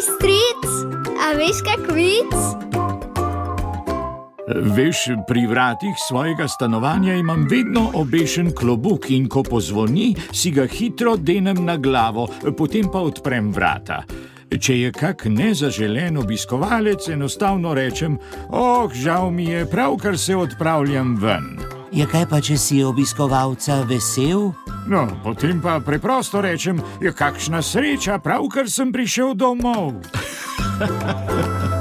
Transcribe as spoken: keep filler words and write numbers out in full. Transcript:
Hej, stric, a veš kak vic? Veš, pri vratih svojega stanovanja imam vedno obešen klobuk in ko pozvoni, si ga hitro denem na glavo, potem pa odprem vrata. Če je kak nezaželen obiskovalec, enostavno rečem: oh, žal mi je, pravkar se odpravljam ven. Ja, kaj pa, če si obiskovalca vesel? No, potem pa preprosto rečem: ja, kakšna sreča, pravkar sem prišel domov.